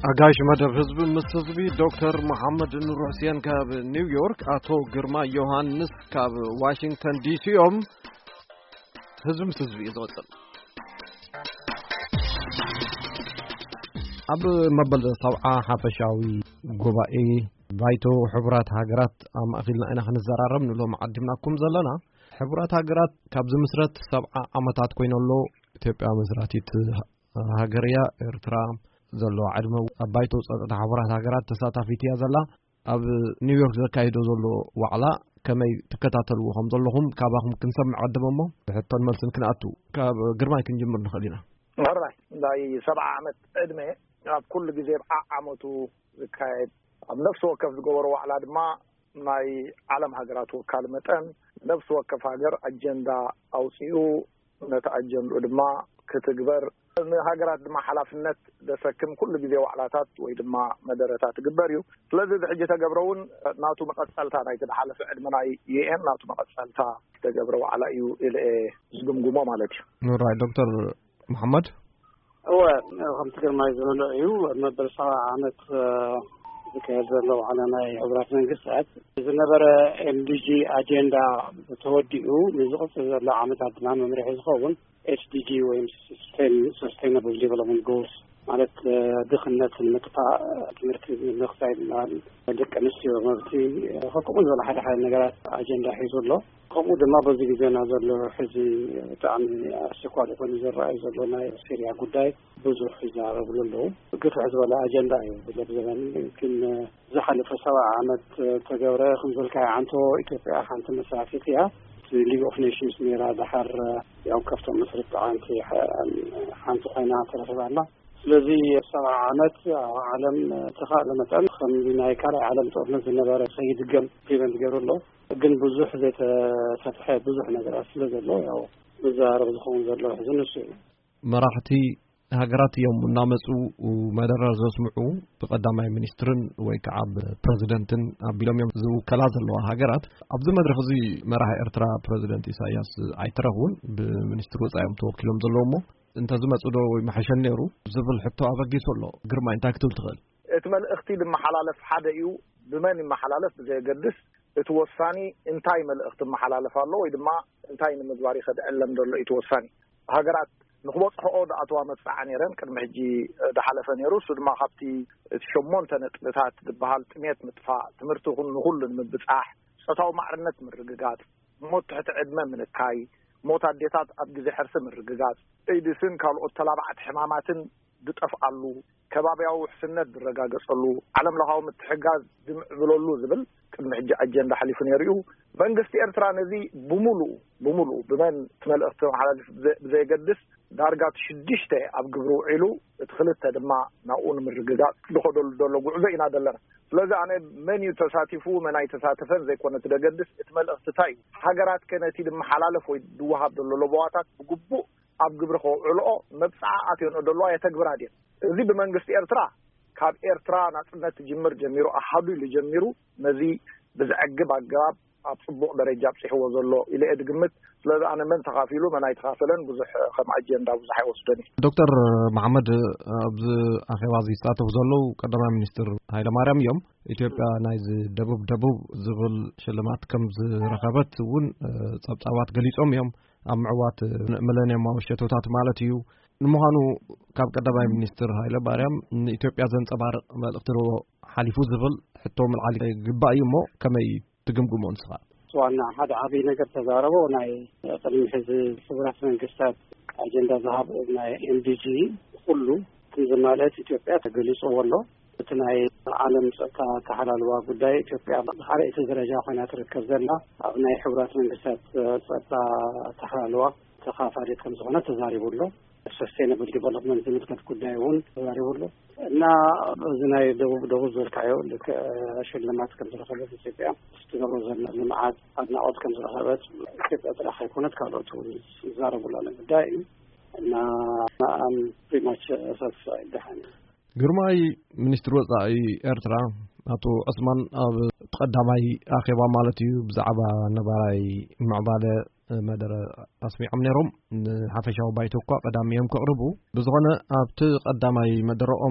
አጋሽ መደብ ህዝብ መስዝቢ ዶክተር መሐመድ ኑር ሁሴን ካብ ኒውዮርክ አቶ ግርማ ዮሐንስ ካብ ዋሽንግተን ዲሲኦም ህዝብ መስዝቢ ይዘወጥል አብ መበል ሰብዓ ሓፈሻዊ ጉባኤ ባይቶ ሕብራት ሃገራት አማኺልና ኢና ክንዘራረብ ንሎም ዓድምናኩም ዘለና ሕብራት ሃገራት ካብ ዝምስረት 70 ዓመታት ኮይነሎ ኢትዮጵያ መስራቲት ሃገርያ ኤርትራ ዘሎ ዓድመ አባይቶ ጸጥታ ሕብራት ሃገራት ተሳታፊት እያ ዘላ ኣብ ኒውዮርክ ዘካይዶ ዘሎ ዋዕላ ከመይ ተከታተልዎ ከም ዘለኹም ካባኹም ክንሰምዕ ቀደመሞ ሕቶን መልስን ክንኣቱ ካብ ግርማይ ክንጅምር ንኽእል ኢና ወራይ ዳይ 70 ዓመት ዕድመ ኣብ ኩሉ ግዜ ዓመቱ ዝካየድ ኣብ ነፍሲ ወከፍ ዝገበሮ ዋዕላ ድማ ናይ ዓለም ሃገራት ወካል መጠን ነፍሲ ወከፍ ሃገር አጀንዳ ኣውፅኡ ነታ አጀንዳ ድማ ክትግበር ሃገራት ድማ ሓላፍነት ደሰክም ኩሉ ግዜ ዋዕላታት ወይ ድማ መደረታት ግበርዩ ስለዚ ሕጂ ተገብረውን ናቱ መቀጸልታ ናይ ተሓለፈ ዕድመናይ የን ናቱ መቀጸልታ ተገብረው ዋዕላ እዩ ኢለ ዝግምግሞ ማለት እዩ ኑራይ ዶክተር መሐመድ هو هم تكلم يزول أيو مدرسة عمت كذا لو على ناي حضرات نقصت إذا نبر MDG أجندة توديو نزقت لا عمت عدنا من رح يزخون SDG ويم Sustainable Development Goals مالت دخلنا في المقطع المركز من المقطع اللي كنسي ومبتي حكم ولا حد نقرأ أجندة حيزول له قمود ما بزيد زين هذا الحزي تعمل السكوات يكون زرع يزولنا سريع قداي بزور حزار بلولو قطع ولا أجندة بزمان يمكن زحل فسوا عمد تجاورة خمسة كعنتو إثيوبيا حنت مسافة فيها ليج اوف نيشنز ميرا بحر يوم كفتو مصر عنتي حنت قينا ثلاثة الله الذي 7 عامات عالم تخاء مثلا خمسين كاري عالم تقرن في النبارة سيد الجم في بنت جرولو جن بزح ذات فتحات بزح نجار سلزلو أو بزار بزخون زلو حزن الشيء مراحتي هاجرات يوم نامسو ومدرر زسمعو بقدامي منسترن ويكعب بريزيدنتن بيلوم يوم زو كلا زلو هاجرات أبدو مدرخ زي مراح إرترا بريزيدنت إساياس عيترهون بمنسترو صايم توكلهم زلومو انت زمت ودو محشن نيرو زبل حتى أبغي سولو قرما انت كتول تغل اتمل اختي لمحلالف حدا يو بمن محلالف زي قدس اتوصاني انتاي مل اخت محلالف الله ويدما انتاي من مدواري خد علم دول اتوصاني هاجرات نخبط حقود أطوى مدفع نيران كان محجي دحلف نيرو سودما خبتي شمون تنقلتات بهالت 100 مدفع تمرتو نقول المدفعح ستاو معرنت من الرقاقات موت تحت عدمه من الكاي موت عديتات أبجزي حرس من الرقاقات ايدي سن كالو الطلابعات حمامات دتفعلو كبابي أو حسنات بالرقاق صلو علم لهاو متحقاز بلولو زبل كان محجي أجين دحلف نيريو بنقستي ارترا نزي بمولو بمن تمال اختم على زي قدس دارجات شدشته أبجبرو علو ادخلت دما ناقون من الرقاقات دخلوا دولو قعزينا دلنا لذا أنا من يتساتفو من أي تساتفن زي كنا تدقدس اتمال اختتاي حاجرات كانت يدم حلالف ويدوها دولو بواتات بقبو أبجبرو علو مبسعاتين دولو يتجبر هذين زي بمنقست إرترا كاب إرترا ناس تجمر جميرو أحدو اللي جميرو نزي بزعجب عجاب أصبح درجة بصحة وزلوا إلى أدقمت لذا أنا من تخافيله من أي تخافلن بزح خم أجندة بزح وسوداني. دكتور محمد أبز أخي وزير استاته وزلوا قدم منستر هاي لمارم يوم إثيوبيا نايز دبوب زغل شلمات كم رخابات ون صبصوات قليصهم يوم أم عوات ملانيا ما وشتوتات مالتيو نمهانو كاب قدم منستر هاي لمارم إثيوبيا زن صبار مالقترو حليفو زغل حتى من علي قبائي مو كما تقمقمون صغار سواءنا هذا عبي نقر تزاربه وناي قريم حزب سبرات من قصات أجندة ذهب وناي MDG كله تنزمالات إثيوبيا تقليص أوله تناي عالم كحلال وقداي إثيوبيا حرق تزرجا خنا تركز لنا وناي حبرات من قصات تحلال وتخاف عليه كم زغنا تزاربه له Sustainable Development زي كانت كدايون تزاربه له نا زناي دوب زركايو لك شلمات كم زرخبت إثيوبيا استمروا زلنا المعاد أدنى عود كم زرخبت كيف أتلاقي يكونت كارلوت زاربوا لنا دائم نا أم pretty much satisfied دحين. قرماي منستر وزعي إرترا أتو أسمان تقدمي أخيبا مالتي بزعبا نباراي معبالة مدر أسمي عمنيرهم حفشوا بيتوقع قداميهم كقربوا بزغنا أبت قدامي مدرهم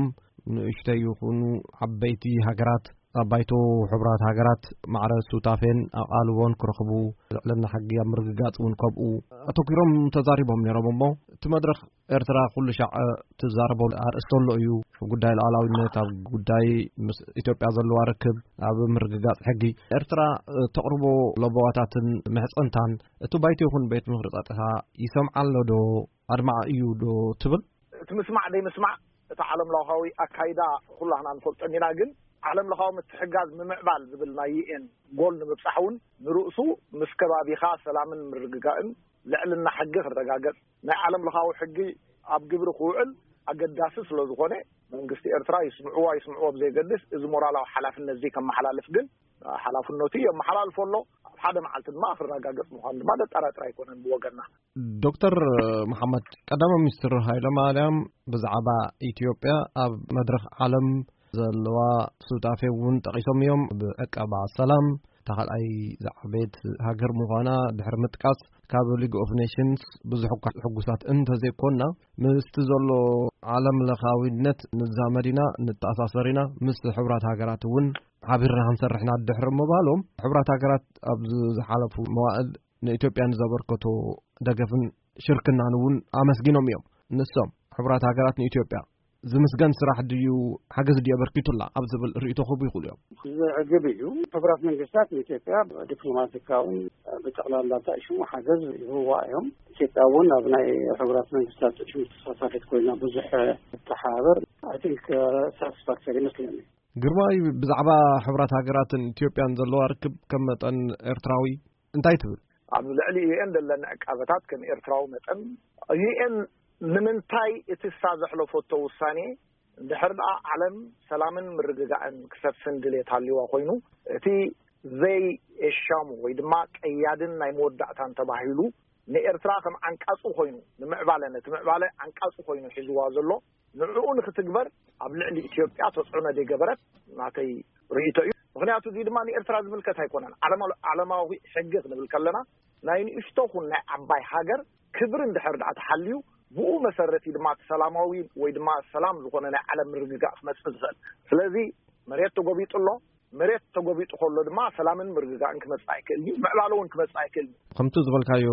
ንእሽተይ ይኹኑ ዓበይቲ ሃገራት ኣባይቶ ሕብራት ሃገራት ማዕረ ሱታፌን ኣቃልቦን ክረኽቡ ለና ሓጊ ኣብ ምርግጋጽ እውን ከብኡ ኣተኪሮም ተዛሪቦም ነይሮም እሞ እቲ መድረኽ ኤርትራ ኩሉ ሻዕ ትዛረቦ ኣርእስተሎ እዩ ጉዳይ ሉዓላዊነት ኣብ ጉዳይ ምስ ኢትዮጵያ ዘለዋ ርክብ ኣብ ምርግጋጽ ሕጊ ኤርትራ ተቕርቦ ለቦዋታትን ምሕጸንታን እቲ ባይቶ ይኹን ቤት ምኽሪ ጸጥታ ይሰምዓሎ ዶ ኣድማዕ እዩ ዶ ትብል እቲ ምስማዕ ደይምስማዕ እቲ ዓለም ለኻዊ ኣካይዳ ኩላህና ንፈልጦ ኢና ግን ዓለም ለኻዊ ምትሕጋዝ ምምዕባል ዝብል ናይ ዩኤን ጎል ንምብጻሕ እውን ንርእሱ ምስ ከባቢኻ ሰላምን ምርግጋእን ልዕልና ሕጊ ክረጋገጽ ናይ ዓለም ለኻዊ ሕጊ ኣብ ግብሪ ክውዕል ኣገዳሲ ስለ ዝኾነ መንግስቲ ኤርትራ ይስምዕዎ ብዘይገድስ እዚ ሞራላዊ ሓላፍነት እዚ ከመሓላልፍ ግን ሓላፍነቱ የመሓላልፈሎ ኣብ ሓደ መዓልቲ ድማ ክረጋገጽ ምዃኑ ድማ ደጠራጥራ ኣይኮነን ብወገንና ዶክተር መሐመድ ቀዳማይ ሚኒስትር ሃይለማርያም ብዛዕባ ኢትዮጵያ ኣብ መድረኽ ዓለም ዘለዋ ሱታፌ እውን ጠቂሶም እዮም ብዕቀባ ሰላም ተኻልኣይ ዝዓበየት ሃገር ምዃና ድሕሪ ምጥቃስ ካብ ሊግ ኦፍ ኔሽንስ ብዙሕ ሕጉሳት እንተዘይኮና ምስቲ ዘሎ ዓለም ለኻዊነት ንዛመዲና ንተኣሳሰሪና ምስ ሕብራት ሃገራት እውን ሓቢርና ክንሰርሕና ድሕሪ ምባሎም ሕብራት ሃገራት ኣብ ዝሓለፉ መዋዕል ንኢትዮጵያ ንዘበርከቶ ደገፍን ሽርክናን እውን ኣመስጊኖም እዮም ንሶም ሕብራት ሃገራት ንኢትዮጵያ ዝምስገን ስራሕ ድዩ ሓገዝ ድዩ ኣበርኪቱላ ኣብ ዝብል ርእይቶ ክህቡ ይኽእሉ እዮም ዝዕግብ እዩ ሕብራት መንግስታት ኢትዮጵያ ዲፕሎማቲካውን ብጠቕላላ ተኣሽሙ ሓገዝ ይህዋ እዮም ኢትዮጵያ እውን ኣብ ናይ ሕብራት መንግስታት ሽሙ ተሳታፊት ኮይና ብዙሕ ተሓባበር ኣይ ቲንክ ሳቲስፋክተሪ ይመስለኒ ግርማይ ብዛዕባ ሕብራት ሃገራትን ኢትዮጵያን ዘለዋ ርክብ ከም መጠን ኤርትራዊ እንታይ ትብል ኣብ ልዕሊ ዩኤን ዘለና ዕቃበታት ከም ኤርትራዊ መጠን ዩኤን ንምንታይ እቲ ዘሕለፈቶ ውሳኔ እንድሕር ደኣ ዓለም ሰላምን ምርግጋእን ክሰፍን ድሌት ሃልይዋ ኮይኑ እቲ ዘይ ኤሻሙ ወይ ድማ ቀያድን ናይ መወዳእታን ተባሂሉ ንኤርትራ ከም ዓንቃጹ ኮይኑ ንምዕባለነት ምዕባለ ዓንቃጹ ኮይኑ ሒዝዋ ዘሎ ንዕኡ ንክትግበር ኣብ ልዕሊ ኢትዮጵያ ተጽዕኖ ደይገበረት ናተይ ርእይቶ እዩ ምክንያቱ እዚ ድማ ንኤርትራ ዝምልከት ኣይኮነን ዓለማዊ ሕጊ ክንብል ከለና ናይ ንእሽቶ ኩን ናይ ዓባይ ሃገር ክብሪ እንድሕር ደኣ ተሓልዩ ብኡ መሰረቲ ድማ ሰላማዊ ወይ ድማ ሰላም ዝኾነ ናይ ዓለም ምርግጋእ ክመጽእ ዝኽእል ስለዚ መሬት ተጎቢጡሎ መሬት ተጎቢጡ ከሎ ድማ ሰላምን ምርግጋእን ክመጽእ ኣይክእል ምዕባለ እውን ክመጽእ ኣይክእል ከምቲ ዝበልካዮ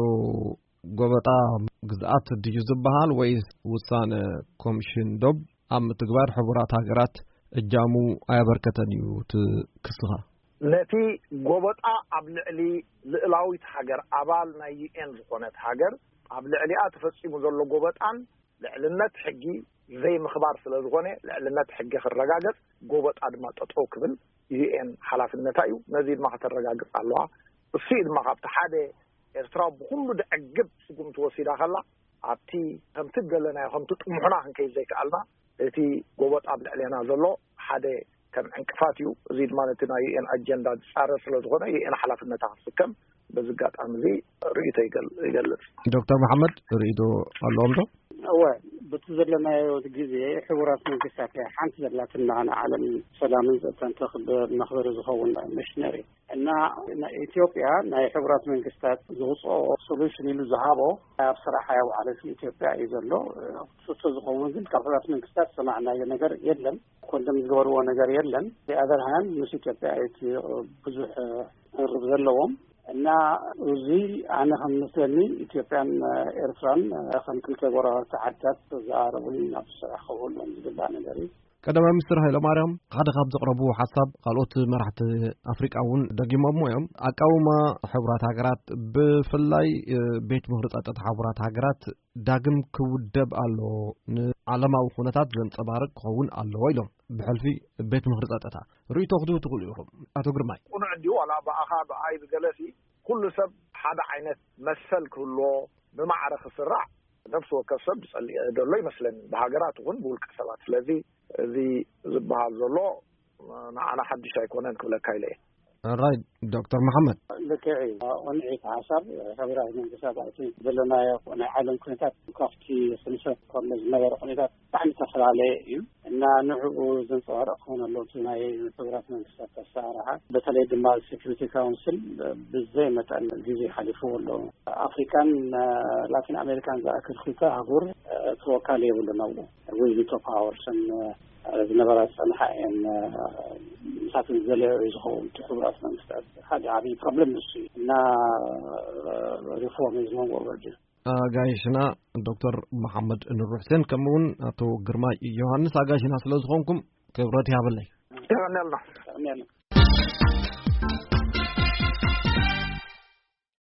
ጎበጣ ግዝኣት ድዩ ዝበሃል ወይስ ውሳነ ኮሚሽን ዶብ ኣብ ምትግባር ሕቡራት ሃገራት እጃሙ ኣያበርከተን እዩ ትክስኻ ነቲ ጎበጣ ኣብ ልዕሊ ልዕላዊት ሃገር ኣባል ናይ ዩኤን ዝኾነት ሃገር ኣብ ልዕሊኣ ተፈጺሙ ዘሎ ጎበጣን ልዕልነት ሕጊ ዘይ ምኽባር ስለ ዝኾነ ልዕልነት ሕጊ ክረጋገጽ ጎበጣ ድማ ጠጠው ክብል ዩኤን ሓላፍነታ እዩ ነዚ ድማ ከተረጋግጽ ኣለዋ እሱ ድማ ካብቲ ሓደ ኤርትራ ብኩሉ ደዕግብ ስጉምቲ ወሲዳ ከላ ኣብቲ ከምቲ ገለናዮ ከምቲ ጥሙሕና ክንከይድ ዘይከኣልና እቲ ጎበጣ ኣብ ልዕሊና ዘሎ ሓደ ከም ዕንቅፋት እዩ እዚ ድማ ነቲ ናይ ዩኤን ኣጀንዳ ዝጻረር ስለ ዝኾነ ዩኤን ሓላፍነታ ክስከም በዝጋጣሚ እዚ ርእይቶ ይገልጽ ዶክተር መሐመድ ርእይቶ ኣለዎም ዶ በቲ ዘለናዮ ግዜ ሕቡራት መንግስታት ሓንቲ ዘላትና ዓለም ሰላምን ጸጥታን ተኽብር መኽበሪ ዝኸውን ሚሽነሪ እና ኢትዮጵያ ናይ ሕቡራት መንግስታት ዝውፅኦ ሶሉሽን ኢሉ ዝሃቦ ኣብ ስራሕ ያውዓለ ኢትዮጵያ እዩ ዘሎ እሱ ዝኸውን ግን ካብ ሕቡራት መንግስታት ሰማዕናዮ ነገር የለን ኮንደም ዝገበርዎ ነገር የለን ብኣዘርሃን ምስ ኢትዮጵያ ብዙሕ ቅርብ ዘለዎም እና እዚ ኣነ ከም መስለኒ ኢትዮጵያን ኤርትራን ከም ክልተ ጎረቤት ዓድታት ተዛረቡን ናብ ስራሕ ክውሉ ዝግባእ ነገር እዩ ቀዳማይ ሚኒስትር ሃይለማርያም ሓደ ካብ ዘቕረቡ ሓሳብ ካልኦት መራሕቲ ኣፍሪቃ እውን ደጊሞም እዮም ኣቃውማ ሕቡራት ሃገራት ብፍላይ ቤት ምኽሪ ጸጥታ ሕቡራት ሃገራት ዳግም ክውደብ ኣሎ ንዓለማዊ ኩነታት ዘንጸባርቕ ክኸውን ኣለዎ ኢሎም ብሕልፊ ቤት ምኽሪ ጸጥታ ርእይቶ ክትህቡ ትኽእሉ ኢኹም ኣቶ ግርማይ ኩኑ ዕንዲሁ ዋላ በኣኻ ብኣይ ዝገለሲ ኩሉ ሰብ ሓደ ዓይነት መሰል ክህልዎ ብማዕረ ክስራዕ ነፍሲ ወከፍ ሰብ ዝጸልእ ደሎ ይመስለኒ ብሃገራት እውን ብውልቀ ሰባት ስለዚ እዚ ዝበሃል ዘሎ ንዓና ሓድሽ ኣይኮነን ክብለካ ኢለ ራይት ዶክተር መሐመድ ልክዕ ቁንዒት ሓሳብ ሕብራት መንግስታት ዘለናዮ ናይ ዓለም ኩነታት ካብቲ ስንሰት ከም ዝነበረ ኩነታት ብጣዕሚ ዝተፈላለየ እዩ እና ንዕኡ ዘንጸባርቕ ክኾን ኣሎ እቲ ናይ ሕብራት መንግስታት ኣሰራርሓ በተለይ ድማ ሴኩሪቲ ካውንስል ብዘይ መጠን ግዜ ሓሊፉ ኣሎ ኣፍሪካን ላቲን ኣሜሪካን ዝኣክል ክልተ ኣህጉር ተወካሊ የብሉን ኣብኡ ዊቶ ፓወርስን ዝነበረ صنحة إن مسافة الزلة يزخون تحولات من مستعد هذا عادي problem نسي نا reform is no word ጋይሽና ዶክተር መሐመድ ኑር ሁሴን ከመውን አቶ ግርማ ዮሐንስ አጋሽና ስለዝኾንኩም ክብረት ያበላይ ያናልና